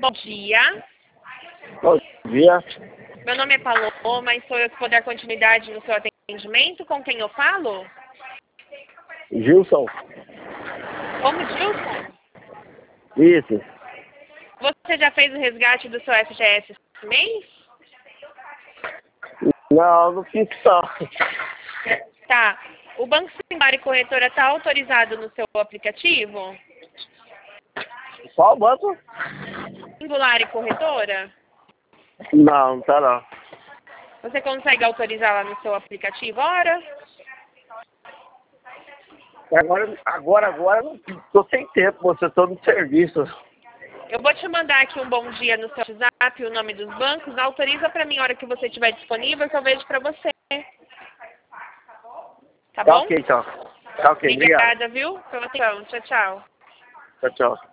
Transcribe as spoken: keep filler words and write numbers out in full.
Bom dia. Bom dia. Meu nome é Paloma e sou eu que vou dar continuidade no seu atendimento. Com quem eu falo? Gilson. Como Gilson? Isso. Você já fez o resgate do seu F G S esse mês? Não, não fiz só. Tá. O Banco Singular e Corretora está autorizado no seu aplicativo? Qual banco? Singular e Corretora? Não, não tá não. Você consegue autorizar lá no seu aplicativo? Ora? Agora, agora, agora, não tô sem tempo, você tô no serviço. Eu vou te mandar aqui um bom dia no seu WhatsApp, o nome dos bancos. Autoriza para mim a hora que você estiver disponível, que eu vejo para você. Tá Tá bom? ok, então. Tá ok, obrigado. Obrigada, viu? Pela atenção. Tchau, tchau. Tchau, tchau.